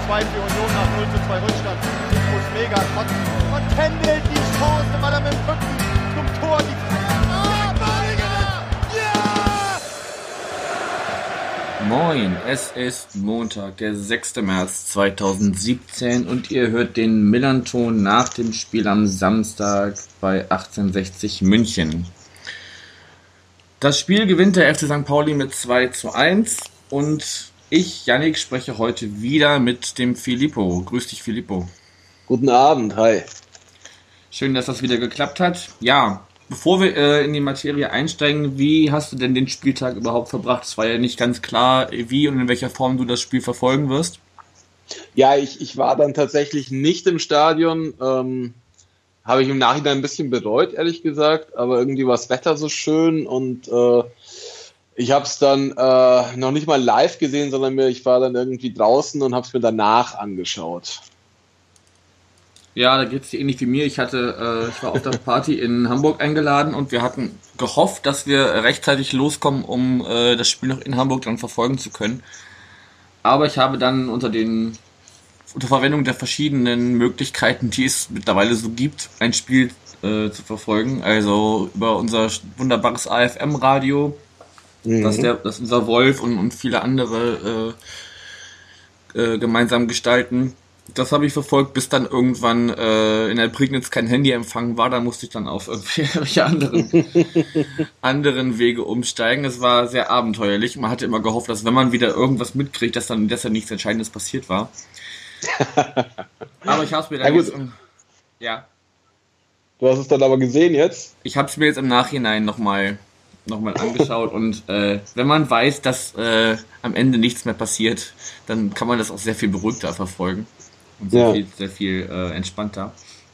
2 für Union nach 0:2 Rückstand. Ich muss mega kotzen. Und Kendall die Chance, weil er mit dem Rücken zum Tor die Moin, es ist Montag, der 6. März 2017 und ihr hört den Millern-Ton nach dem Spiel am Samstag bei 1860 München. Das Spiel gewinnt der FC St. Pauli mit 2:1 und ich, Yannick, spreche heute wieder mit dem Filippo. Grüß dich, Filippo. Guten Abend, hi. Schön, dass das wieder geklappt hat. Ja, bevor wir in die Materie einsteigen, wie hast du denn den Spieltag überhaupt verbracht? Es war ja nicht ganz klar, wie und in welcher Form du das Spiel verfolgen wirst. Ja, ich war dann tatsächlich nicht im Stadion. Habe ich im Nachhinein ein bisschen bereut, ehrlich gesagt. Aber irgendwie war das Wetter so schön und ich habe es dann noch nicht mal live gesehen, sondern ich war dann irgendwie draußen und habe es mir danach angeschaut. Ja, da geht es dir ähnlich wie mir. Ich war auf der Party in Hamburg eingeladen und wir hatten gehofft, dass wir rechtzeitig loskommen, um das Spiel noch in Hamburg dann verfolgen zu können. Aber ich habe dann unter Verwendung der verschiedenen Möglichkeiten, die es mittlerweile so gibt, ein Spiel zu verfolgen. Also über unser wunderbares AFM-Radio, das unser Wolf und viele andere gemeinsam gestalten. Das habe ich verfolgt, bis dann irgendwann in der Prignitz kein Handyempfang war. Da musste ich dann auf irgendwelche anderen Wege umsteigen. Es war sehr abenteuerlich. Man hatte immer gehofft, dass wenn man wieder irgendwas mitkriegt, dass dann nichts Entscheidendes passiert war. Aber ich habe es mir dann ja. Du hast es dann aber gesehen jetzt? Ich habe es mir jetzt im Nachhinein nochmal angeschaut und wenn man weiß, dass am Ende nichts mehr passiert, dann kann man das auch sehr viel beruhigter verfolgen. Und sehr viel entspannter.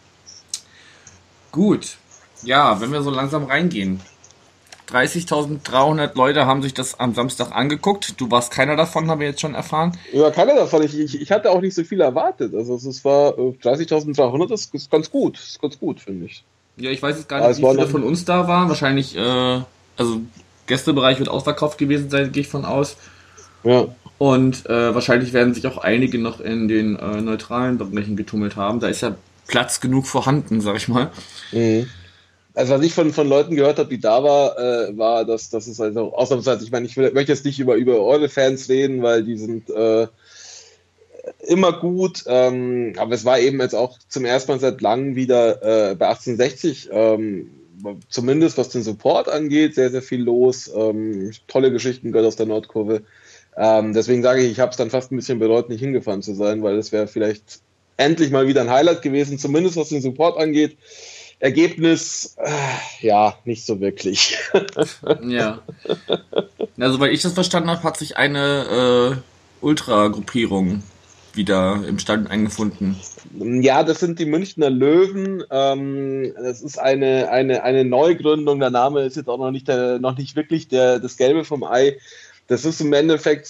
Gut. Ja, wenn wir so langsam reingehen. 30.300 Leute haben sich das am Samstag angeguckt. Du warst keiner davon, haben wir jetzt schon erfahren. Ja, keiner davon. Ich hatte auch nicht so viel erwartet. Also es war 30.300, das ist ganz gut. Das ist ganz gut, finde ich. Ja, ich weiß jetzt gar nicht, wie viele von uns da waren. Wahrscheinlich, also Gästebereich wird ausverkauft gewesen sein, gehe ich von aus. Ja. Und wahrscheinlich werden sich auch einige noch in den neutralen Bereichen getummelt haben. Da ist ja Platz genug vorhanden, sag ich mal. Mhm. Also was ich von Leuten gehört habe, die da war, dass das ist also ausnahmsweise, ich meine, möchte jetzt nicht über eure Fans reden, weil die sind immer gut, aber es war eben jetzt auch zum ersten Mal seit langem wieder bei 1860, zumindest was den Support angeht, sehr, sehr viel los, tolle Geschichten gehört aus der Nordkurve. Deswegen sage ich habe es dann fast ein bisschen bereut, nicht hingefahren zu sein, weil es wäre vielleicht endlich mal wieder ein Highlight gewesen, zumindest was den Support angeht. Ergebnis, nicht so wirklich. Ja. Also, weil ich das verstanden habe, hat sich eine Ultra-Gruppierung wieder im Stadion eingefunden. Ja, das sind die Münchner Löwen. Das ist eine Neugründung. Der Name ist jetzt auch noch nicht wirklich das Gelbe vom Ei. Das ist im Endeffekt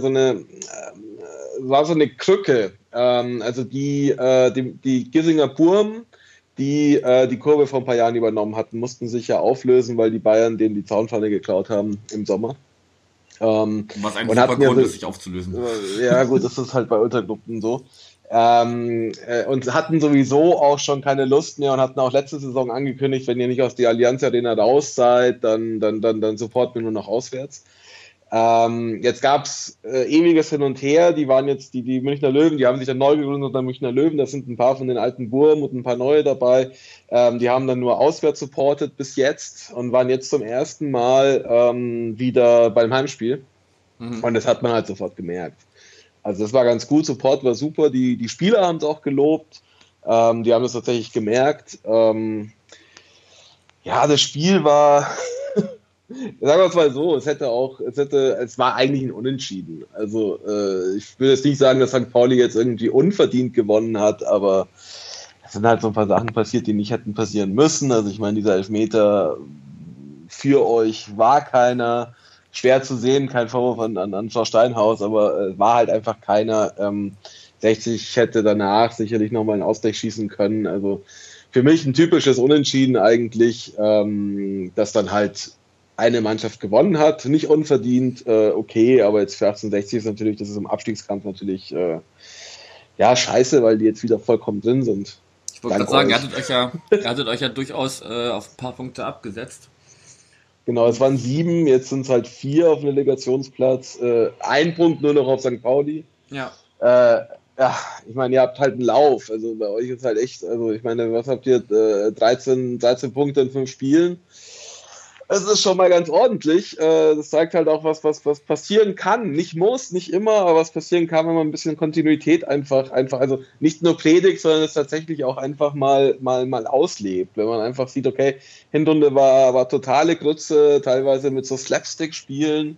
war so eine Krücke. Also die Giesinger Burm, die Kurve vor ein paar Jahren übernommen hatten, mussten sich ja auflösen, weil die Bayern denen die Zaunpfanne geklaut haben im Sommer. Was ein super Grund ist, sich aufzulösen. Ja gut, das ist halt bei Ultragruppen so. Und hatten sowieso auch schon keine Lust mehr und hatten auch letzte Saison angekündigt, wenn ihr nicht aus der Allianz Arena raus seid, dann supporten wir nur noch auswärts. Jetzt gab es ewiges Hin und Her, die waren jetzt die Münchner Löwen, die haben sich dann neu gegründet unter Münchner Löwen, da sind ein paar von den alten Burm und ein paar neue dabei, die haben dann nur auswärts supportet bis jetzt und waren jetzt zum ersten Mal wieder beim Heimspiel und das hat man halt sofort gemerkt. Also das war ganz gut, Support war super, die Spieler haben es auch gelobt, die haben das tatsächlich gemerkt. Das Spiel war... Sagen wir es mal so, es war eigentlich ein Unentschieden. Also ich will jetzt nicht sagen, dass St. Pauli jetzt irgendwie unverdient gewonnen hat, aber es sind halt so ein paar Sachen passiert, die nicht hätten passieren müssen. Also ich meine, dieser Elfmeter für euch war keiner. Schwer zu sehen, kein Vorwurf an Frau Steinhaus, aber war halt einfach keiner. 60 hätte danach sicherlich nochmal einen Ausgleich schießen können. Also für mich ein typisches Unentschieden eigentlich, dass dann halt eine Mannschaft gewonnen hat, nicht unverdient, okay, aber jetzt für 1860 ist natürlich, das ist im Abstiegskampf natürlich ja, scheiße, weil die jetzt wieder vollkommen drin sind. Ich wollte gerade sagen, ihr hattet euch ja durchaus auf ein paar Punkte abgesetzt. Genau, es waren 7, jetzt sind es halt 4 auf dem Relegationsplatz, 1 Punkt nur noch auf St. Pauli. Ja. Ja, ich meine, ihr habt halt einen Lauf, also bei euch ist halt echt, also ich meine, was habt ihr, 13 Punkte in 5 Spielen? Es ist schon mal ganz ordentlich. Das zeigt halt auch, was passieren kann. Nicht muss, nicht immer, aber was passieren kann, wenn man ein bisschen Kontinuität einfach, also nicht nur predigt, sondern es tatsächlich auch einfach mal auslebt. Wenn man einfach sieht, okay, Hinrunde war totale Grütze, teilweise mit so Slapstick-Spielen.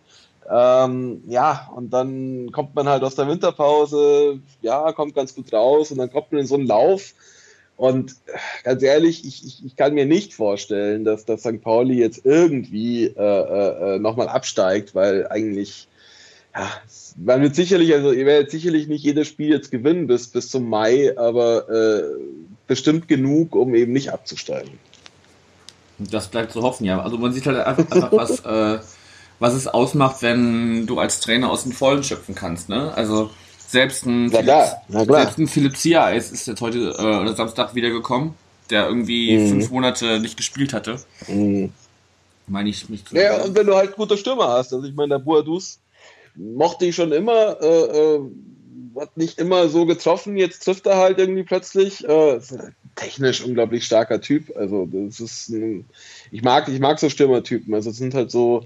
Ja, und dann kommt man halt aus der Winterpause, ja, kommt ganz gut raus und dann kommt man in so einen Lauf. Und ganz ehrlich, ich kann mir nicht vorstellen, dass St. Pauli jetzt irgendwie nochmal absteigt, weil eigentlich, ja, man wird sicherlich, also ihr werdet sicherlich nicht jedes Spiel jetzt gewinnen bis zum Mai, aber bestimmt genug, um eben nicht abzusteigen. Das bleibt zu hoffen, ja. Also man sieht halt einfach was es ausmacht, wenn du als Trainer aus den Vollen schöpfen kannst, ne? Also selbst ein Philipp Ziereis ist jetzt heute oder Samstag wiedergekommen, der irgendwie 5 Monate nicht gespielt hatte. Meine ich nicht zu. Ja, und wenn du halt gute Stürmer hast, also ich meine, der Boadus mochte ich schon immer, hat nicht immer so getroffen, jetzt trifft er halt irgendwie plötzlich. Ist ein technisch unglaublich starker Typ, also das ist ich mag so Stürmertypen, also es sind halt so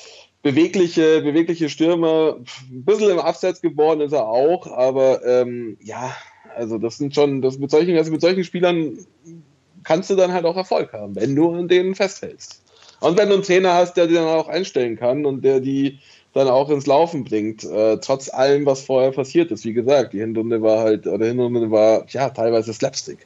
bewegliche Stürmer, ein bisschen im Abseits geboren ist er auch, aber ja, also das sind schon, mit solchen Spielern kannst du dann halt auch Erfolg haben, wenn du an denen festhältst. Und wenn du einen Trainer hast, der die dann auch einstellen kann und der die dann auch ins Laufen bringt, trotz allem, was vorher passiert ist. Wie gesagt, die Hinrunde war ja teilweise Slapstick.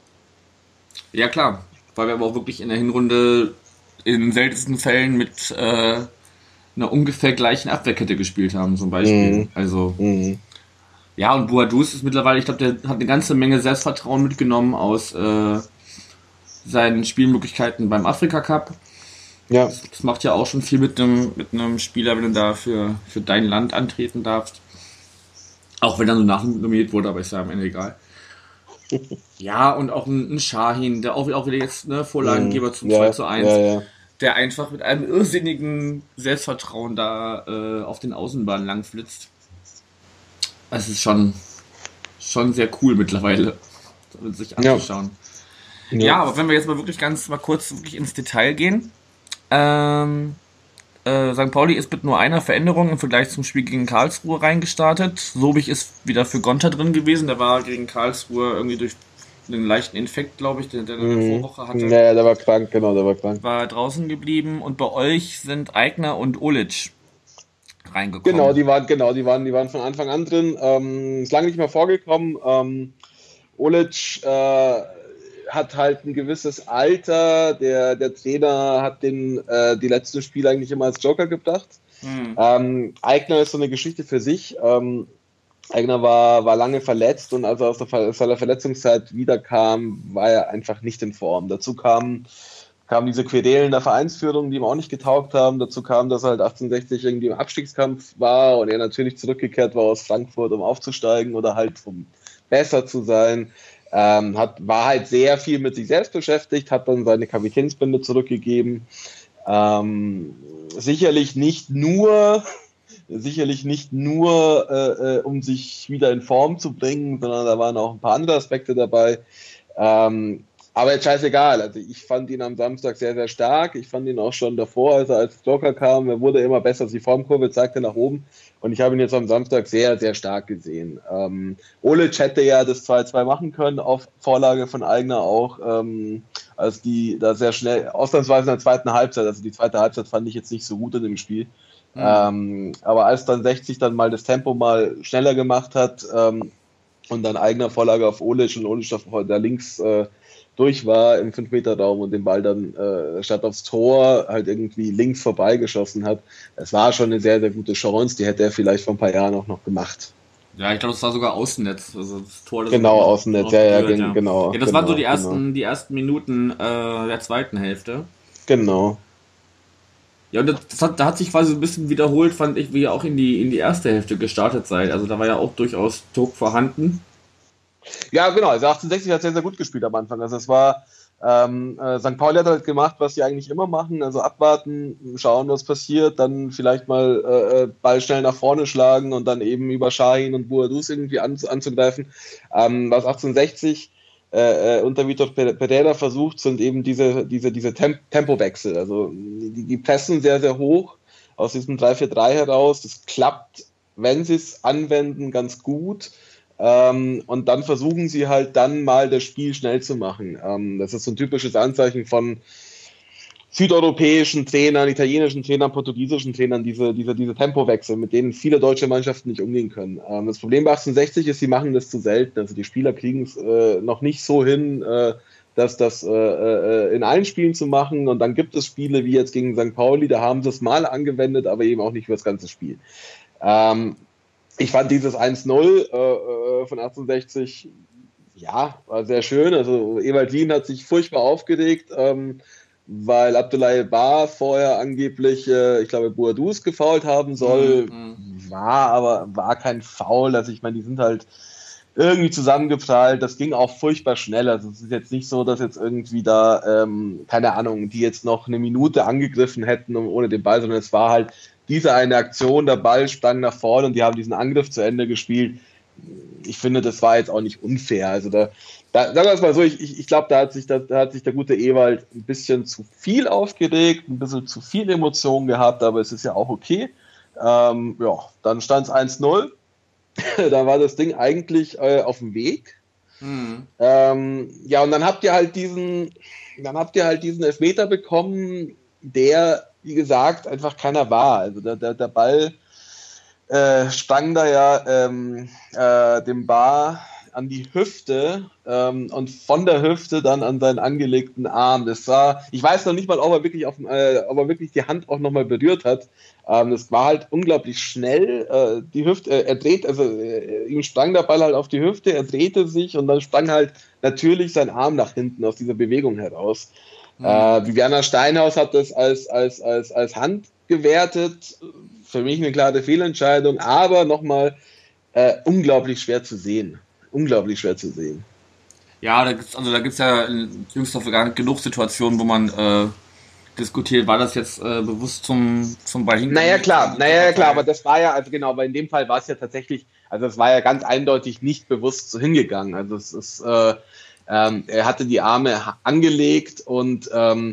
Ja klar, weil wir aber auch wirklich in der Hinrunde in den seltensten Fällen mit einer ungefähr gleichen Abwehrkette gespielt haben, zum Beispiel. Also, ja, und Boadus ist mittlerweile, ich glaube, der hat eine ganze Menge Selbstvertrauen mitgenommen aus seinen Spielmöglichkeiten beim Afrika Cup. Ja. Das macht ja auch schon viel mit einem Spieler, wenn du da für dein Land antreten darfst. Auch wenn er so nachnominiert wurde, aber ist ja am Ende egal. Ja, und auch ein Shahin, der auch wieder jetzt Vorlagengeber zum 2:1. Ja. Der einfach mit einem irrsinnigen Selbstvertrauen da auf den Außenbahnen langflitzt. Es ist schon sehr cool mittlerweile, sich anzuschauen. Ja, aber wenn wir jetzt mal wirklich kurz ins Detail gehen. St. Pauli ist mit nur einer Veränderung im Vergleich zum Spiel gegen Karlsruhe reingestartet. Sobich ist wieder für Gonta drin gewesen. Der war gegen Karlsruhe irgendwie durch einen leichten Infekt, glaube ich, der eine Vorwoche hatte. Ja, der war krank, genau, der war krank. War draußen geblieben und bei euch sind Aigner und Olic reingekommen. Genau, die waren von Anfang an drin. Ist lange nicht mehr vorgekommen. Olic hat halt ein gewisses Alter. Der Trainer hat die letzten Spiele eigentlich immer als Joker gebracht. Aigner ist so eine Geschichte für sich. Aigner war lange verletzt und als er aus der Verletzungszeit wiederkam, war er einfach nicht in Form. Dazu kamen diese Querelen der Vereinsführung, die ihm auch nicht getaugt haben. Dazu kam, dass er halt 1860 irgendwie im Abstiegskampf war und er natürlich zurückgekehrt war aus Frankfurt, um aufzusteigen oder halt um besser zu sein. War halt sehr viel mit sich selbst beschäftigt, hat dann seine Kapitänsbinde zurückgegeben. Sicherlich nicht nur um sich wieder in Form zu bringen, sondern da waren auch ein paar andere Aspekte dabei. Aber jetzt scheißegal. Also ich fand ihn am Samstag sehr, sehr stark. Ich fand ihn auch schon davor, als er als Joker kam. Er wurde immer besser. Die Formkurve zeigte nach oben. Und ich habe ihn jetzt am Samstag sehr, sehr stark gesehen. Olic hätte ja das 2:2 machen können, auf Vorlage von Aigner auch. Als die da sehr schnell, ausnahmsweise in der zweiten Halbzeit, also die zweite Halbzeit fand ich jetzt nicht so gut in dem Spiel. Aber als dann 60 dann mal das Tempo mal schneller gemacht hat und dann Aigner Vorlage auf Olic und Olic da links durch war im 5-Meter-Raum und den Ball dann statt aufs Tor halt irgendwie links vorbeigeschossen hat. Es war schon eine sehr, sehr gute Chance, die hätte er vielleicht vor ein paar Jahren auch noch gemacht. Ja, ich glaube, das war sogar Außennetz. Also das Tor, das genau, Außennetz, genau. Ja, das waren so die ersten Minuten der zweiten Hälfte. Genau. Ja, und da hat sich quasi so ein bisschen wiederholt, fand ich, wie ihr auch in die erste Hälfte gestartet seid. Also da war ja auch durchaus Druck vorhanden. Ja, genau. Also 1860 hat sehr, sehr gut gespielt am Anfang. Also es war, St. Pauli hat halt gemacht, was sie eigentlich immer machen. Also abwarten, schauen, was passiert, dann vielleicht mal Ball schnell nach vorne schlagen und dann eben über Şahin und Boadus irgendwie anzugreifen. Was 1860 unter Vitor Pereira versucht, sind eben diese Tempowechsel. Also die pressen sehr, sehr hoch aus diesem 3-4-3 heraus. Das klappt, wenn sie es anwenden, ganz gut. Und dann versuchen sie halt dann mal das Spiel schnell zu machen. Das ist so ein typisches Anzeichen von südeuropäischen Trainern, italienischen Trainern, portugiesischen Trainern, diese Tempowechsel, mit denen viele deutsche Mannschaften nicht umgehen können. Das Problem bei 1860 ist, sie machen das zu selten. Also die Spieler kriegen es noch nicht so hin, das in allen Spielen zu machen. Und dann gibt es Spiele wie jetzt gegen St. Pauli, da haben sie es mal angewendet, aber eben auch nicht für das ganze Spiel. Ich fand dieses 1-0 von 1860, ja, war sehr schön. Also Ewald Lien hat sich furchtbar aufgeregt, weil Abdoulaye Ba vorher angeblich, ich glaube, Boadus gefoult haben soll. War kein Foul. Also ich meine, die sind halt irgendwie zusammengeprallt. Das ging auch furchtbar schnell. Also es ist jetzt nicht so, dass jetzt irgendwie da, keine Ahnung, die jetzt noch eine Minute angegriffen hätten ohne den Ball, sondern es war halt diese eine Aktion, der Ball sprang nach vorne und die haben diesen Angriff zu Ende gespielt. Ich finde, das war jetzt auch nicht unfair. Also sagen wir es mal so, ich glaube, da hat sich der gute Ewald ein bisschen zu viel aufgeregt, ein bisschen zu viel Emotionen gehabt, aber es ist ja auch okay. Dann stand es 1-0. Da war das Ding eigentlich auf dem Weg. Und dann habt ihr halt diesen Elfmeter bekommen, der, wie gesagt, einfach keiner war. Also der Ball sprang da ja dem Bar an die Hüfte und von der Hüfte dann an seinen angelegten Arm. Ich weiß noch nicht mal, ob er wirklich die Hand auch nochmal berührt hat. Das war halt unglaublich schnell. Die Hüfte, ihm sprang der Ball halt auf die Hüfte, er drehte sich und dann sprang halt natürlich sein Arm nach hinten aus dieser Bewegung heraus. Viviana Steinhaus hat das als Hand gewertet. Für mich eine klare Fehlentscheidung, aber nochmal unglaublich schwer zu sehen. Unglaublich schwer zu sehen. Ja, da gibt's ja in jüngster Vergangenheit genug Situationen, wo man diskutiert, war das jetzt bewusst zum Ball hinten? Naja, klar, aber das war ja, also genau, aber in dem Fall war es ja tatsächlich, also es war ja ganz eindeutig nicht bewusst so hingegangen. Also es ist, er hatte die Arme angelegt und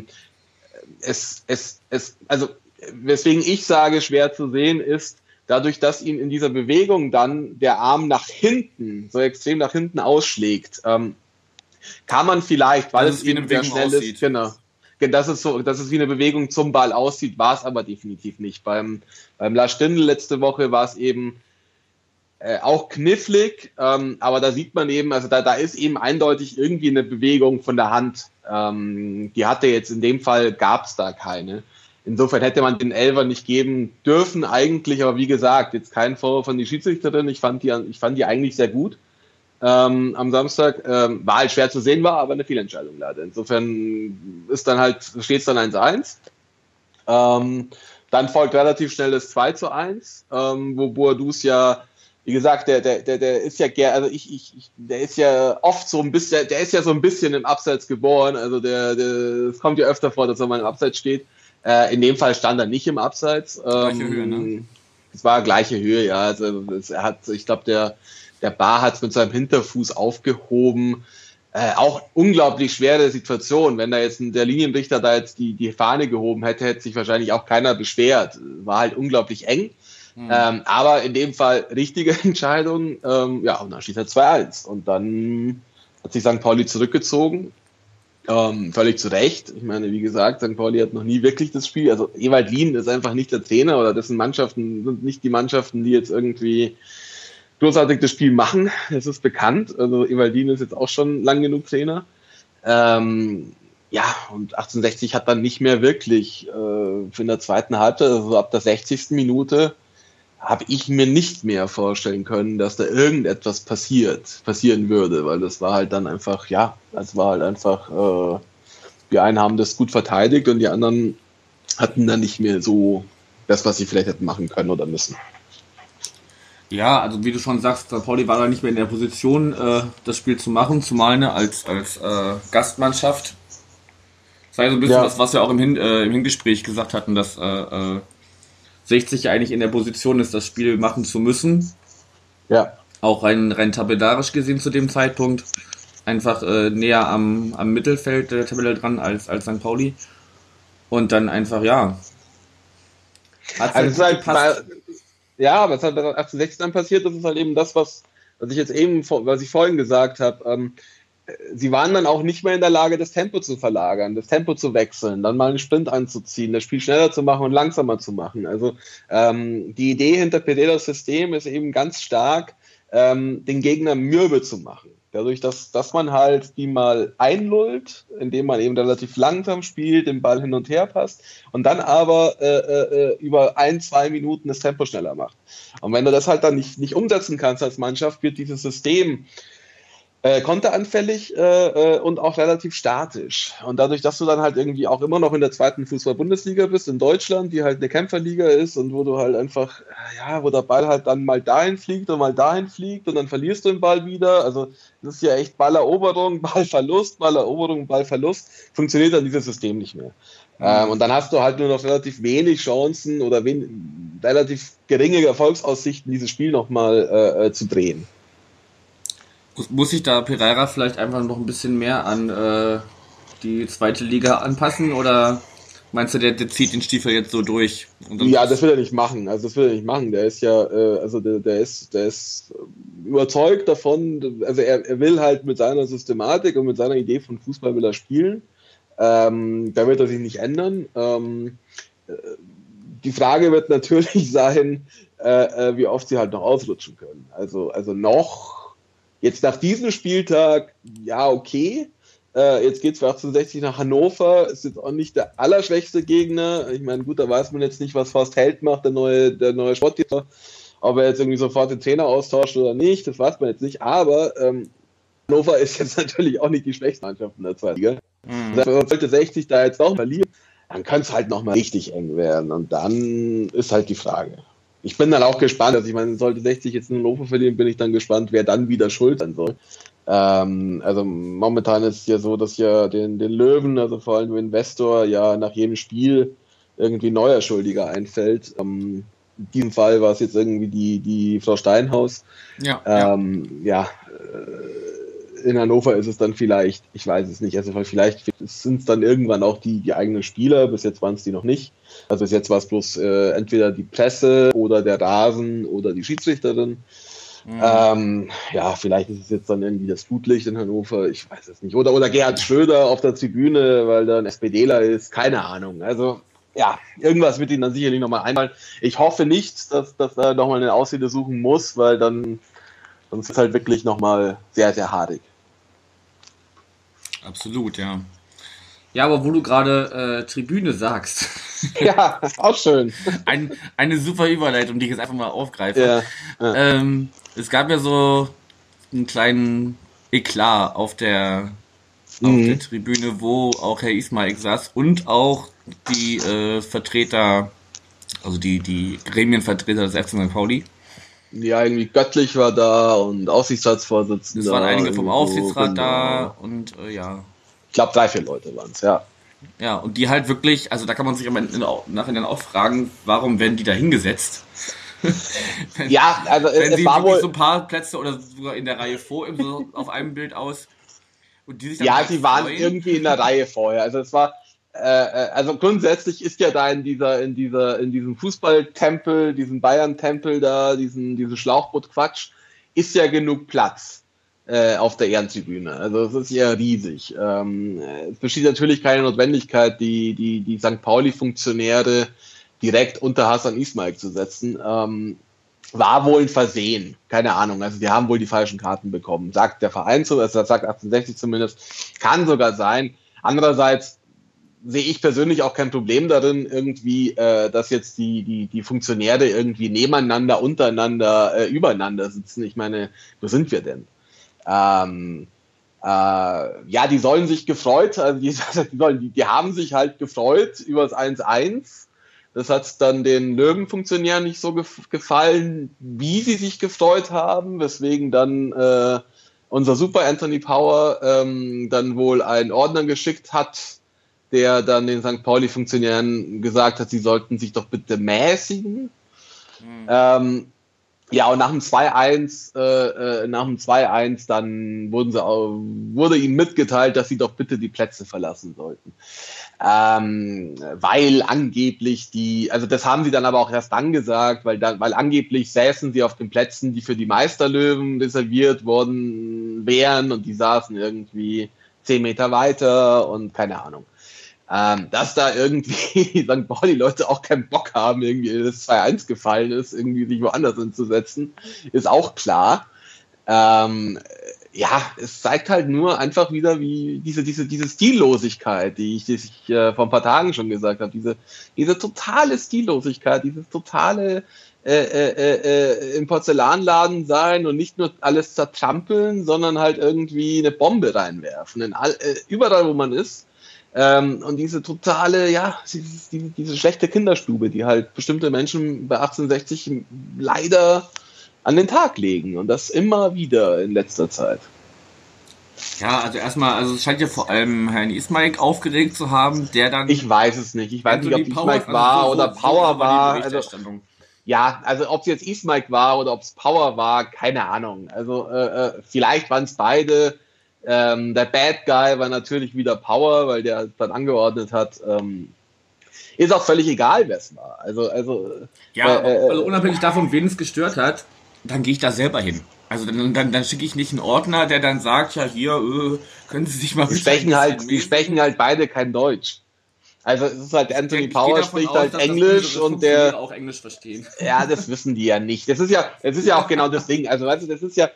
also weswegen ich sage, schwer zu sehen ist, dadurch, dass ihn in dieser Bewegung dann der Arm nach hinten, so extrem nach hinten ausschlägt, kann man vielleicht, weil es eben sehr schnell ist, genau, dass es wie eine Bewegung zum Ball aussieht, war es aber definitiv nicht. Beim Lars Stindl letzte Woche war es eben auch knifflig, aber da sieht man eben, also da ist eben eindeutig irgendwie eine Bewegung von der Hand. Die hatte jetzt in dem Fall, gab es da keine. Insofern hätte man den Elfer nicht geben dürfen eigentlich, aber wie gesagt, jetzt kein Vorwurf von die Schiedsrichterin. Ich fand die eigentlich sehr gut am Samstag. War halt schwer zu sehen, war aber eine Fehlentscheidung leider. Insofern steht es dann 1-1. Dann folgt relativ schnell das 2-1, wo Boadus ja, wie gesagt, der ist ja der ist ja oft so ein bisschen, der ist ja so ein bisschen im Abseits geboren. Also es kommt ja öfter vor, dass er mal im Abseits steht. In dem Fall stand er nicht im Abseits. Gleiche Höhe, ne? Es war gleiche Höhe, ja. Also ich glaube, der Bar hat es mit seinem Hinterfuß aufgehoben. Auch unglaublich schwere Situation. Wenn da jetzt der Linienrichter da jetzt die Fahne gehoben hätte sich wahrscheinlich auch keiner beschwert. War halt unglaublich eng. Aber in dem Fall richtige Entscheidung. Und dann steht er 2-1. Und dann hat sich St. Pauli zurückgezogen. Völlig zu Recht. Ich meine, wie gesagt, St. Pauli hat noch nie wirklich das Spiel. Also Ewald Lien ist einfach nicht der Trainer oder dessen Mannschaften sind nicht die Mannschaften, die jetzt irgendwie großartig das Spiel machen. Das ist bekannt. Also Ewald Lien ist jetzt auch schon lang genug Trainer. Und 1860 hat dann nicht mehr wirklich in der zweiten Halbzeit, also ab der 60. Minute, habe ich mir nicht mehr vorstellen können, dass da irgendetwas passieren würde, weil das war halt dann einfach, die einen haben das gut verteidigt und die anderen hatten dann nicht mehr so das, was sie vielleicht hätten machen können oder müssen. Ja, also wie du schon sagst, St. Pauli war da nicht mehr in der Position, das Spiel zu machen, zumal als Gastmannschaft. Das war ja so ein bisschen Ja, das, was wir auch im Hingespräch gesagt hatten, dass 60 ja eigentlich in der Position ist, das Spiel machen zu müssen. ja. Auch rein tabellarisch gesehen zu dem Zeitpunkt. Einfach näher am Mittelfeld der Tabelle dran als St. Pauli. Und dann einfach, ja, hat Also es halt ist gut halt, gepasst. ja, aber es hat bei 1860 dann passiert, das ist halt eben das, was ich jetzt eben, was ich vorhin gesagt habe. Sie waren dann auch nicht mehr in der Lage, das Tempo zu verlagern, das Tempo zu wechseln, dann mal einen Sprint anzuziehen, das Spiel schneller zu machen und langsamer zu machen. Also die Idee hinter Pereira's System ist eben ganz stark, den Gegner mürbe zu machen. Dadurch, dass man halt die mal einlullt, indem man eben relativ langsam spielt, den Ball hin und her passt und dann aber über 1, 2 Minuten das Tempo schneller macht. Und wenn du das halt dann nicht umsetzen kannst als Mannschaft, wird dieses System konteranfällig und auch relativ statisch. Und dadurch, dass du dann halt irgendwie auch immer noch in der zweiten Fußball-Bundesliga bist, in Deutschland, die halt eine Kämpferliga ist und wo du halt einfach, ja, wo der Ball halt dann mal dahin fliegt und mal dahin fliegt und dann verlierst du den Ball wieder. Also das ist ja echt Balleroberung, Ballverlust, Balleroberung, Ballverlust. Funktioniert dann dieses System nicht mehr. Und dann hast du halt nur noch relativ wenig Chancen oder relativ geringe Erfolgsaussichten, dieses Spiel nochmal zu drehen. Muss sich da Pereira vielleicht einfach noch ein bisschen mehr an die zweite Liga anpassen oder meinst du, der zieht den Stiefel jetzt so durch? Und dann Ja, das will er nicht machen. Also das will er nicht machen. Der ist ja, also der ist überzeugt davon. Also er will halt mit seiner Systematik und mit seiner Idee von Fußball will er spielen. Da wird er sich nicht ändern. Die Frage wird natürlich sein, wie oft sie halt noch ausrutschen können. Also noch jetzt nach diesem Spieltag, ja okay. Jetzt geht es für 1860 nach Hannover. Ist jetzt auch nicht der allerschwächste Gegner. Ich meine, gut, da weiß man jetzt nicht, was Horst Held macht, der neue Sportdirektor. Ob er jetzt irgendwie sofort den Trainer austauscht oder nicht, das weiß man jetzt nicht. Aber Hannover ist jetzt natürlich auch nicht die schwächste Mannschaft in der zweiten Liga. Also, sollte 60 da jetzt noch verlieren, dann könnte es halt nochmal richtig eng werden. Und dann ist halt die Frage. Ich bin dann auch gespannt. Also ich meine, sollte 60 jetzt in Hannover verlieren, bin ich dann gespannt, wer dann wieder schuld sein soll. Also momentan ist es ja so, dass ja den Löwen, also vor allem dem Investor, ja nach jedem Spiel irgendwie ein neuer Schuldiger einfällt. In diesem Fall war es jetzt irgendwie die Frau Steinhaus. ja. In Hannover ist es dann vielleicht, ich weiß es nicht, also vielleicht sind es dann irgendwann auch die eigenen Spieler, bis jetzt waren es die noch nicht. Also bis jetzt war es bloß entweder die Presse oder der Rasen oder die Schiedsrichterin. Ja, vielleicht ist es jetzt dann irgendwie das Flutlicht in Hannover, ich weiß es nicht. Oder Gerhard Schröder auf der Tribüne, weil da ein SPDler ist, keine Ahnung. Also ja, irgendwas wird ihnen dann sicherlich nochmal einfallen. Ich hoffe nicht, dass er nochmal eine Ausrede suchen muss, weil dann sonst ist es halt wirklich nochmal sehr, sehr haarig. Absolut, ja. Ja, aber wo du gerade Tribüne sagst, Ja, auch schön. eine super Überleitung, die ich jetzt einfach mal aufgreife. Ja. Es gab ja so einen kleinen Eklat auf der Tribüne, wo auch Herr Ismail saß und auch die Vertreter, also die Gremienvertreter des FC St. Pauli. Ja, irgendwie Göttlich war da und Aufsichtsratsvorsitzender. Es waren einige vom irgendwo, Aufsichtsrat genau. da und ja. Ich glaube, 3, 4 Leute waren es, ja. Ja, und die halt wirklich, also da kann man sich im Nachhinein auch fragen, warum werden die da hingesetzt? Ja, also Wenn es sie war wirklich wohl. so ein paar Plätze oder sogar in der Reihe vor ihm so auf einem Bild aus und die sich dann Ja, halt sie waren freuen. irgendwie in der Reihe vorher. Also es war, also grundsätzlich ist ja da in diesem Fußballtempel, diesem Bayern-Tempel da, diesem Schlauchboot-Quatsch, ist ja genug Platz auf der Ehrentribüne. Also es ist ja riesig. Es besteht natürlich keine Notwendigkeit, die St. Pauli-Funktionäre direkt unter Hasan Ismail zu setzen. War wohl ein Versehen, keine Ahnung. Also die haben wohl die falschen Karten bekommen, sagt der Verein so, also das sagt 1860 zumindest, kann sogar sein. Andererseits sehe ich persönlich auch kein Problem darin, irgendwie, dass jetzt die Funktionäre irgendwie nebeneinander, untereinander, übereinander sitzen. Ich meine, wo sind wir denn? Ja, die sollen sich gefreut, also die haben sich halt gefreut über das 1-1. Das hat dann den Löwenfunktionären nicht so gefallen, wie sie sich gefreut haben, weswegen dann unser Super Anthony Power dann wohl einen Ordner geschickt hat, der dann den St. Pauli-Funktionären gesagt hat, sie sollten sich doch bitte mäßigen. Ja, und nach dem 2-1 dann wurde ihnen mitgeteilt, dass sie doch bitte die Plätze verlassen sollten. Weil angeblich also das haben sie dann aber auch erst dann gesagt, weil angeblich säßen sie auf den Plätzen, die für die Meisterlöwen reserviert worden wären, und die saßen irgendwie 10 Meter weiter und keine Ahnung. Dass da irgendwie St. Pauli-Leute auch keinen Bock haben, irgendwie das 2-1 gefallen ist, irgendwie sich woanders hinzusetzen, ist auch klar. Ja, es zeigt halt nur einfach wieder, wie diese Stillosigkeit, die ich vor ein paar Tagen schon gesagt habe, diese totale Stillosigkeit, dieses totale im Porzellanladen sein und nicht nur alles zertrampeln, sondern halt irgendwie eine Bombe reinwerfen, überall wo man ist. Und diese totale, ja, diese schlechte Kinderstube, die halt bestimmte Menschen bei 1860 leider an den Tag legen, und das immer wieder in letzter Zeit. Ja, also erstmal, es scheint ja vor allem Herrn Ismaik aufgeregt zu haben, der dann... Ich weiß es nicht. Ich weiß nicht, ob Ismaik war oder Power war. Ja, also ob es jetzt Ismaik war oder ob es Power war, keine Ahnung. Also vielleicht waren es beide. Der Bad Guy war natürlich wieder Power, weil der dann angeordnet hat. Ist auch völlig egal, wer es war. Also unabhängig davon, wen es gestört hat, dann gehe ich da selber hin. Also dann schicke ich nicht einen Ordner, der dann sagt, ja hier, können Sie sich mal... Die sprechen halt beide kein Deutsch. Also es ist halt, Anthony Power spricht halt Englisch und der... auch Englisch verstehen. Ja, das wissen die ja nicht. Das ist ja auch genau das Ding. Also weißt du, das ist ja...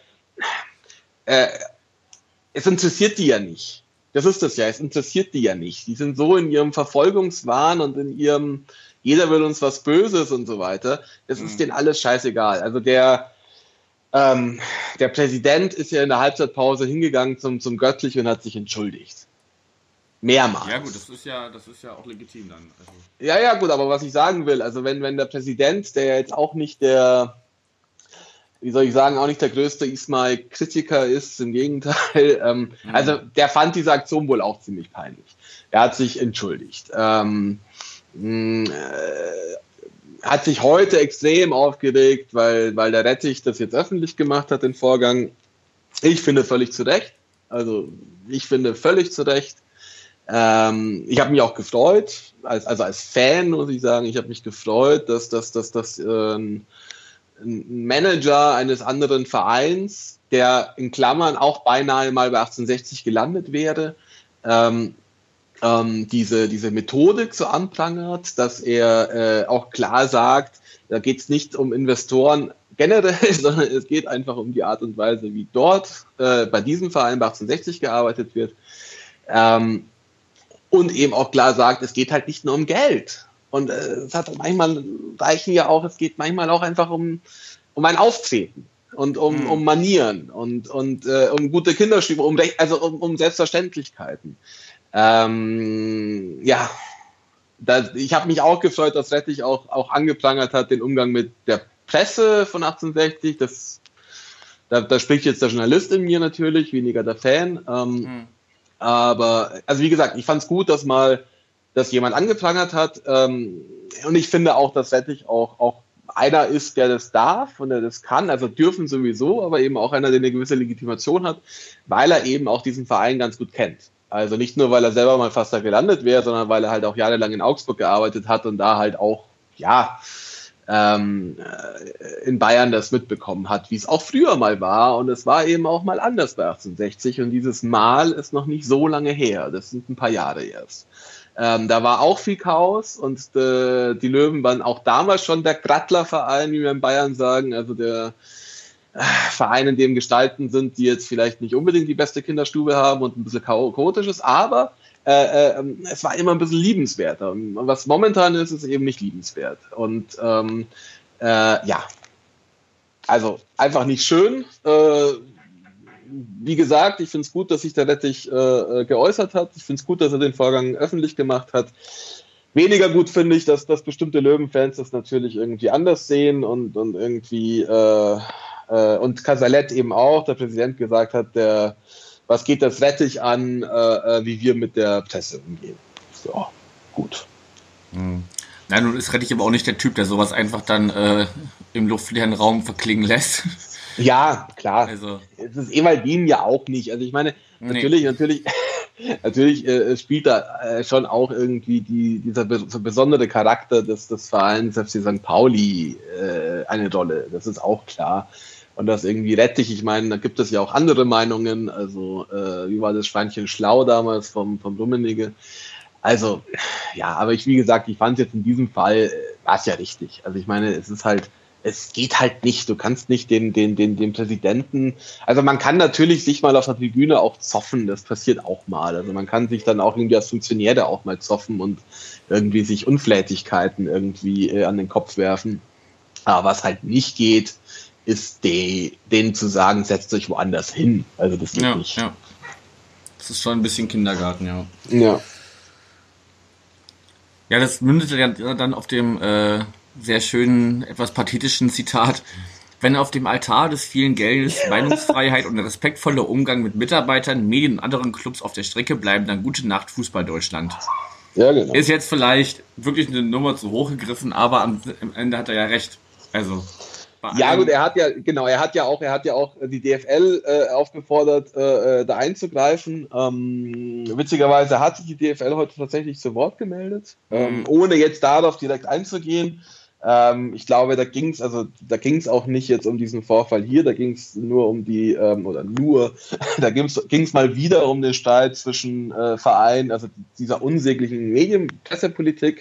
es interessiert die ja nicht. Das ist das ja, es interessiert die ja nicht. Die sind so in ihrem Verfolgungswahn und in ihrem, jeder will uns was Böses und so weiter. Das ist denen alles scheißegal. Also der Präsident ist ja in der Halbzeitpause hingegangen zum Göttlich und hat sich entschuldigt. Mehrmals. Ja gut, das ist ja auch legitim dann. Also. Ja, gut, aber was ich sagen will, also wenn der Präsident, der ja jetzt auch nicht der, wie soll ich sagen, auch nicht der größte Ismail-Kritiker ist, im Gegenteil, also der fand diese Aktion wohl auch ziemlich peinlich. Er hat sich entschuldigt. Hat sich heute extrem aufgeregt, weil der Rettich das jetzt öffentlich gemacht hat, den Vorgang. Ich finde völlig zu Recht. Also ich finde völlig zu Recht. Ich habe mich auch gefreut, als Fan muss ich sagen, ich habe mich gefreut, dass ein Manager eines anderen Vereins, der in Klammern auch beinahe mal bei 1860 gelandet wäre, diese Methodik so anprangert, dass er auch klar sagt, da geht es nicht um Investoren generell, sondern es geht einfach um die Art und Weise, wie dort bei diesem Verein bei 1860 gearbeitet wird. Und eben auch klar sagt, es geht halt nicht nur um Geld. Und es geht manchmal auch einfach um ein Auftreten und um Manieren und um gute Kinderstube, um Selbstverständlichkeiten. Ich habe mich auch gefreut, dass Rettich auch angeprangert hat, den Umgang mit der Presse von 1860. Da spricht jetzt der Journalist in mir natürlich, weniger der Fan. Aber, also wie gesagt, ich fand es gut, dass jemand angeprangert hat. Und ich finde auch, dass Rettich auch einer ist, der das darf und der das kann. Also dürfen sowieso, aber eben auch einer, der eine gewisse Legitimation hat, weil er eben auch diesen Verein ganz gut kennt. Also nicht nur, weil er selber mal fast da gelandet wäre, sondern weil er halt auch jahrelang in Augsburg gearbeitet hat und da halt auch, in Bayern das mitbekommen hat, wie es auch früher mal war. Und es war eben auch mal anders bei 1860. Und dieses Mal ist noch nicht so lange her. Das sind ein paar Jahre erst. Da war auch viel Chaos und die Löwen waren auch damals schon der Grattler-Verein, wie wir in Bayern sagen. Also der Verein, in dem Gestalten sind, die jetzt vielleicht nicht unbedingt die beste Kinderstube haben und ein bisschen chaotisch ist, aber es war immer ein bisschen liebenswerter. Und was momentan ist eben nicht liebenswert. Und also einfach nicht schön. Wie gesagt, ich finde es gut, dass sich der Rettich geäußert hat. Ich finde es gut, dass er den Vorgang öffentlich gemacht hat. Weniger gut finde ich, dass bestimmte Löwenfans das natürlich irgendwie anders sehen und irgendwie und Casalet eben auch, der Präsident gesagt hat, was geht das Rettich an, wie wir mit der Presse umgehen. So, gut. Nein, nun ist Rettich aber auch nicht der Typ, der sowas einfach dann im luftleeren Raum verklingen lässt. Ja, klar. Also, es ist Ewaldin ja auch nicht. Also ich meine, natürlich spielt da schon auch irgendwie dieser besondere Charakter des Vereins FC St. Pauli eine Rolle. Das ist auch klar. Und das irgendwie Rettich, ich meine, da gibt es ja auch andere Meinungen. Also wie war das Schweinchen Schlau damals vom Rummenigge? Also, ja, aber wie gesagt, ich fand es jetzt in diesem Fall, war es ja richtig. Also ich meine, es geht halt nicht. Du kannst nicht den Präsidenten, also man kann natürlich sich mal auf der Tribüne auch zoffen, das passiert auch mal. Also man kann sich dann auch irgendwie als Funktionäre auch mal zoffen und irgendwie sich Unflätigkeiten irgendwie an den Kopf werfen. Aber was halt nicht geht, ist denen zu sagen, setzt euch woanders hin. Also das geht nicht. Ja. Das ist schon ein bisschen Kindergarten, ja. Ja. Ja, das mündete ja dann auf dem sehr schönen, etwas pathetischen Zitat: Wenn auf dem Altar des vielen Geldes Meinungsfreiheit und respektvoller Umgang mit Mitarbeitern, Medien und anderen Clubs auf der Strecke bleiben, dann gute Nacht Fußball Deutschland. Ja, genau. Ist jetzt vielleicht wirklich eine Nummer zu hoch gegriffen, aber am Ende hat er ja recht. Also ja gut, er hat ja auch die DFL aufgefordert, da einzugreifen. Witzigerweise hat sich die DFL heute tatsächlich zu Wort gemeldet, ohne jetzt darauf direkt einzugehen. Ich glaube, da ging es auch nicht jetzt um diesen Vorfall hier, da ging es nur um da ging es mal wieder um den Streit zwischen Verein, also dieser unsäglichen Medienpressepolitik.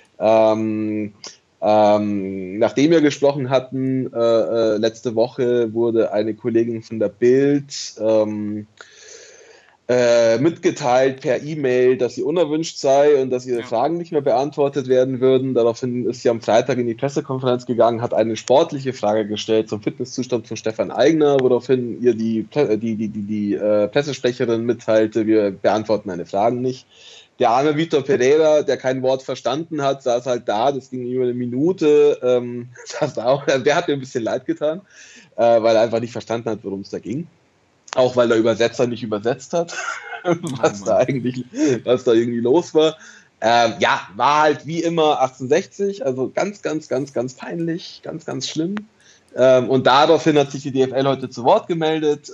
Nachdem wir gesprochen hatten, letzte Woche wurde eine Kollegin von der Bild mitgeteilt per E-Mail, dass sie unerwünscht sei und dass ihre Fragen nicht mehr beantwortet werden würden. Daraufhin ist sie am Freitag in die Pressekonferenz gegangen, hat eine sportliche Frage gestellt zum Fitnesszustand von Stefan Aigner, woraufhin ihr die Pressesprecherin mitteilte, wir beantworten eine Fragen nicht. Der arme Vitor Pereira, der kein Wort verstanden hat, saß halt da, das ging über eine Minute, der hat mir ein bisschen leid getan, weil er einfach nicht verstanden hat, worum es da ging. Auch weil der Übersetzer nicht übersetzt hat, was da irgendwie los war. War halt wie immer 1860, also ganz, ganz, ganz, ganz peinlich, ganz, ganz schlimm. Und daraufhin hat sich die DFL heute zu Wort gemeldet,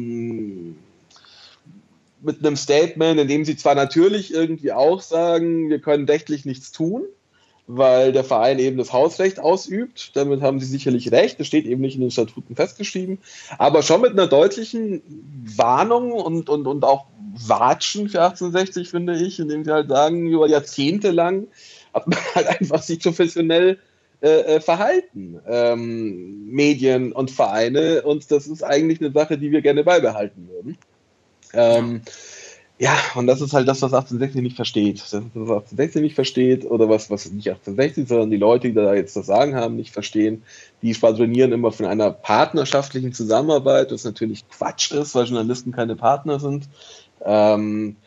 mit einem Statement, in dem sie zwar natürlich irgendwie auch sagen, wir können rechtlich nichts tun, weil der Verein eben das Hausrecht ausübt. Damit haben sie sicherlich recht. Das steht eben nicht in den Statuten festgeschrieben. Aber schon mit einer deutlichen Warnung und auch Watschen für 1860, finde ich, indem sie halt sagen, über Jahrzehnte lang hat man halt einfach sich professionell verhalten. Medien und Vereine. Und das ist eigentlich eine Sache, die wir gerne beibehalten würden. Und das ist halt das, was 1860 nicht versteht. Das ist, was 1860 nicht versteht, oder was nicht 1860, sondern die Leute, die da jetzt das Sagen haben, nicht verstehen. Die schwadronieren immer von einer partnerschaftlichen Zusammenarbeit, was natürlich Quatsch ist, weil Journalisten keine Partner sind. Und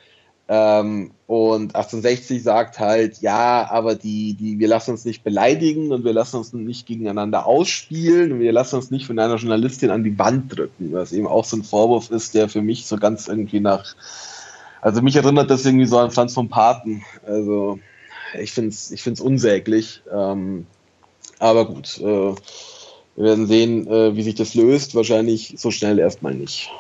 1860 sagt halt, ja, aber wir lassen uns nicht beleidigen und wir lassen uns nicht gegeneinander ausspielen und wir lassen uns nicht von einer Journalistin an die Wand drücken, was eben auch so ein Vorwurf ist, der für mich so ganz irgendwie also mich erinnert das irgendwie so an Franz von Papen. Also ich find's unsäglich. Aber gut, wir werden sehen, wie sich das löst. Wahrscheinlich so schnell erstmal nicht.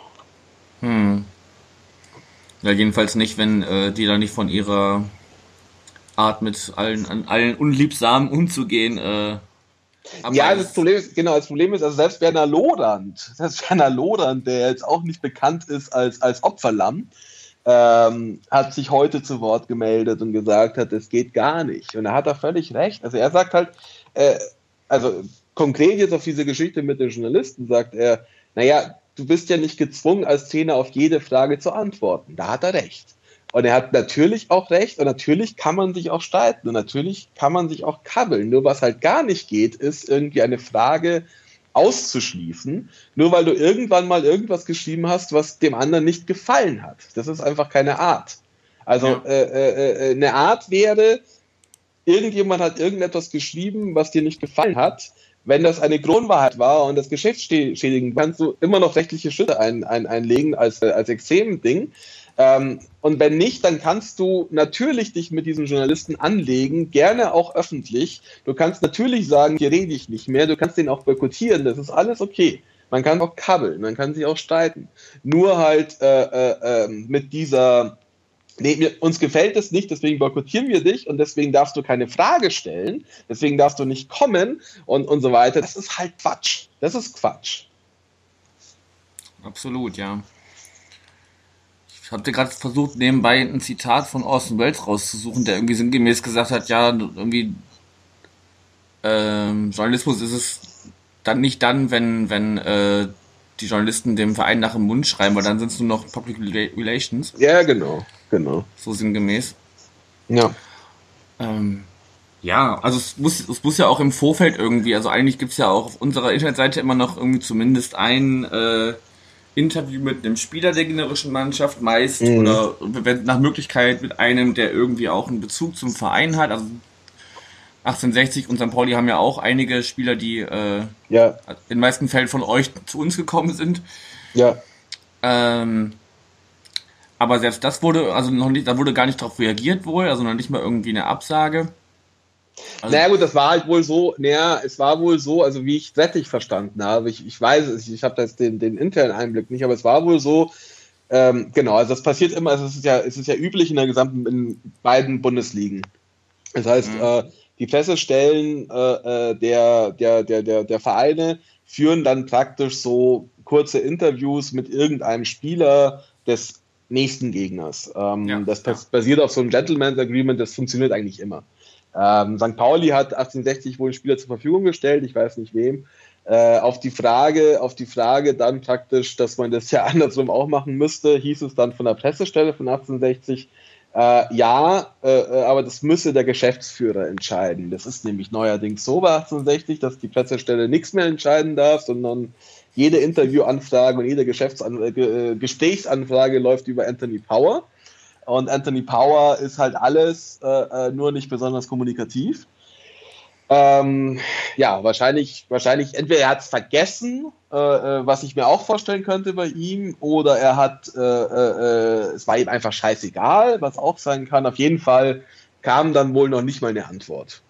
Ja, jedenfalls nicht, wenn die da nicht von ihrer Art mit allen unliebsamen umzugehen. Das Problem ist, also selbst Werner Lorand, der jetzt auch nicht bekannt ist als Opferlamm, hat sich heute zu Wort gemeldet und gesagt hat, es geht gar nicht. Und da hat er völlig recht. Also er sagt halt, konkret jetzt auf diese Geschichte mit den Journalisten, sagt er, naja, du bist ja nicht gezwungen, als Trainer auf jede Frage zu antworten. Da hat er recht. Und er hat natürlich auch recht und natürlich kann man sich auch streiten und natürlich kann man sich auch kabbeln. Nur was halt gar nicht geht, ist irgendwie eine Frage auszuschließen, nur weil du irgendwann mal irgendwas geschrieben hast, was dem anderen nicht gefallen hat. Das ist einfach keine Art. Also eine Art wäre, irgendjemand hat irgendetwas geschrieben, was dir nicht gefallen hat. Wenn das eine Kronwahrheit war und das geschäftsschädigend, kannst du immer noch rechtliche Schritte einlegen als extremen Ding. Und wenn nicht, dann kannst du natürlich dich mit diesen Journalisten anlegen, gerne auch öffentlich. Du kannst natürlich sagen, hier rede ich nicht mehr, du kannst den auch boykottieren, das ist alles okay. Man kann auch kabbeln, man kann sich auch streiten. Nur halt mit dieser, nee, uns gefällt es nicht, deswegen boykottieren wir dich und deswegen darfst du keine Frage stellen, deswegen darfst du nicht kommen und so weiter. Das ist halt Quatsch. Das ist Quatsch. Absolut, ja. Ich habe dir gerade versucht, nebenbei ein Zitat von Orson Welles rauszusuchen, der irgendwie sinngemäß gesagt hat, ja, irgendwie Journalismus ist es dann nicht dann, wenn die Journalisten dem Verein nach dem Mund schreiben, weil dann sind es nur noch Public Relations. Ja, genau. So sinngemäß. Ja. Ja, also es muss ja auch im Vorfeld irgendwie, also eigentlich gibt's ja auch auf unserer Internetseite immer noch irgendwie zumindest ein Interview mit einem Spieler der gegnerischen Mannschaft meist oder wenn nach Möglichkeit mit einem, der irgendwie auch einen Bezug zum Verein hat. Also 1860 und St. Pauli haben ja auch einige Spieler, die in den meisten Fällen von euch zu uns gekommen sind. Ja. Aber selbst das wurde, also noch nicht, da wurde gar nicht darauf reagiert wohl, also noch nicht mal irgendwie eine Absage. Also, naja gut, das war halt wohl so, es war wohl so, also wie ich Rettich verstanden habe, ich weiß es, ich habe jetzt den internen Einblick nicht, aber es war wohl so, genau, also das passiert immer, also es ist ja üblich in beiden Bundesligen. Das heißt, die Pressestellen der Vereine führen dann praktisch so kurze Interviews mit irgendeinem Spieler des nächsten Gegners. Das basiert auf so einem Gentleman's Agreement, das funktioniert eigentlich immer. St. Pauli hat 1860 wohl einen Spieler zur Verfügung gestellt, ich weiß nicht wem. Auf die Frage dann praktisch, dass man das ja andersrum auch machen müsste, hieß es dann von der Pressestelle von 1860, aber das müsse der Geschäftsführer entscheiden. Das ist nämlich neuerdings so bei 1860, dass die Pressestelle nichts mehr entscheiden darf, sondern jede Interviewanfrage und jede Gesprächsanfrage läuft über Anthony Power. Und Anthony Power ist halt alles, nur nicht besonders kommunikativ. Wahrscheinlich entweder er hat es vergessen, was ich mir auch vorstellen könnte bei ihm, oder es war ihm einfach scheißegal, was auch sein kann. Auf jeden Fall kam dann wohl noch nicht mal eine Antwort.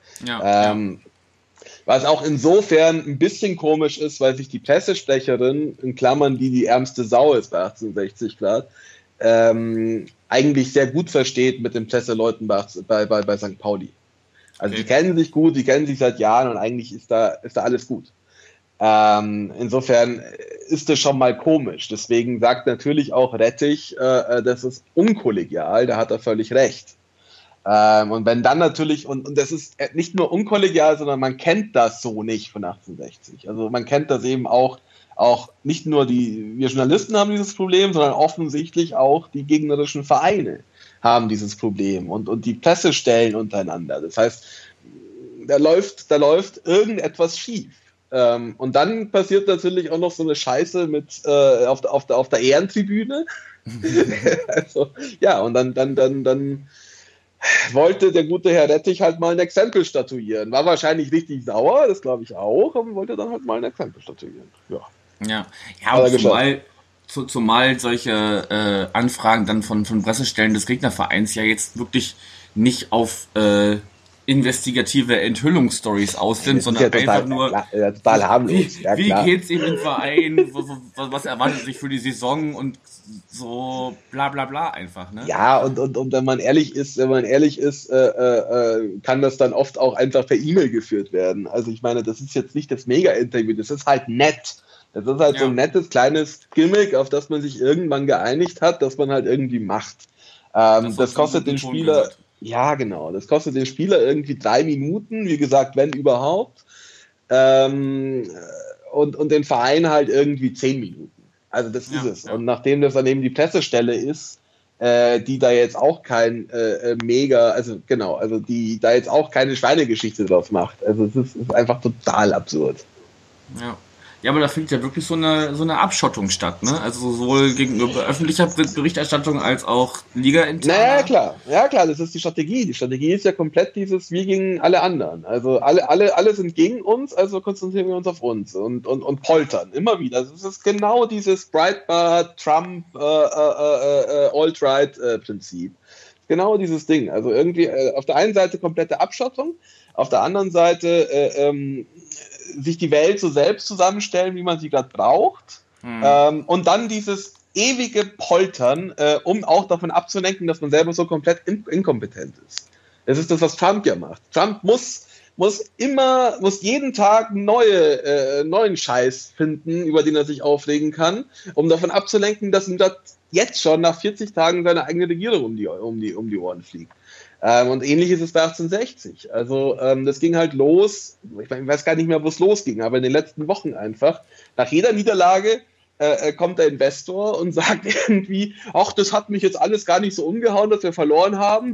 Was auch insofern ein bisschen komisch ist, weil sich die Pressesprecherin, in Klammern die ärmste Sau ist bei 1860 Grad, eigentlich sehr gut versteht mit den Presseleuten bei St. Pauli. Also die kennen sich gut, die kennen sich seit Jahren und eigentlich ist da alles gut. Insofern ist das schon mal komisch. Deswegen sagt natürlich auch Rettich, das ist unkollegial, da hat er völlig recht. Und wenn dann natürlich, und das ist nicht nur unkollegial, sondern man kennt das so nicht von 1860. Also man kennt das eben auch nicht nur wir Journalisten haben dieses Problem, sondern offensichtlich auch die gegnerischen Vereine haben dieses Problem und die Pressestellen untereinander. Das heißt, da läuft irgendetwas schief. Und dann passiert natürlich auch noch so eine Scheiße mit auf der Ehrentribüne. Also, ja, und dann wollte der gute Herr Rettich halt mal ein Exempel statuieren. War wahrscheinlich richtig sauer, das glaube ich auch, aber wollte dann halt mal ein Exempel statuieren. Ja, und zumal solche Anfragen dann von Pressestellen des Gegnervereins ja jetzt wirklich nicht auf investigative Enthüllungsstories aus sind, sondern einfach nur total harmlos. Wie geht's ihm im Verein, was erwartet sich für die Saison und so bla bla bla einfach, ne? Ja, und wenn man ehrlich ist, kann das dann oft auch einfach per E-Mail geführt werden. Also ich meine, das ist jetzt nicht das Mega-Interview, das ist halt nett. Das ist halt so ein nettes, kleines Gimmick, auf das man sich irgendwann geeinigt hat, das man halt irgendwie macht. Das kostet den Spieler... Ja, genau. Das kostet den Spieler irgendwie 3 Minuten, wie gesagt, wenn überhaupt. Und den Verein halt irgendwie 10 Minuten. Also das ist es. Ja. Und nachdem das dann eben die Pressestelle ist, die da jetzt auch kein die da jetzt auch keine Schweinegeschichte draus macht. Also es ist einfach total absurd. Ja, aber da findet ja wirklich so eine Abschottung statt, ne? Also sowohl gegenüber öffentlicher Berichterstattung als auch Liga-intern. Ja klar, das ist die Strategie. Die Strategie ist ja komplett dieses wie gegen alle anderen. Also alle sind gegen uns, also konzentrieren wir uns auf uns und poltern immer wieder. Also es ist genau dieses Breitbart, Trump, Alt-Right-Prinzip. Genau dieses Ding. Also irgendwie auf der einen Seite komplette Abschottung, auf der anderen Seite sich die Welt so selbst zusammenstellen, wie man sie gerade braucht. Und dann dieses ewige Poltern, um auch davon abzulenken, dass man selber so komplett inkompetent ist. Das ist das, was Trump ja macht. Trump muss jeden Tag neuen Scheiß finden, über den er sich aufregen kann, um davon abzulenken, dass ihm das jetzt schon nach 40 Tagen seine eigene Regierung um die Ohren fliegt. Und ähnlich ist es bei 1860. Also das ging halt los, ich weiß gar nicht mehr, wo es losging, aber in den letzten Wochen einfach. Nach jeder Niederlage kommt der Investor und sagt irgendwie, ach, das hat mich jetzt alles gar nicht so umgehauen, dass wir verloren haben.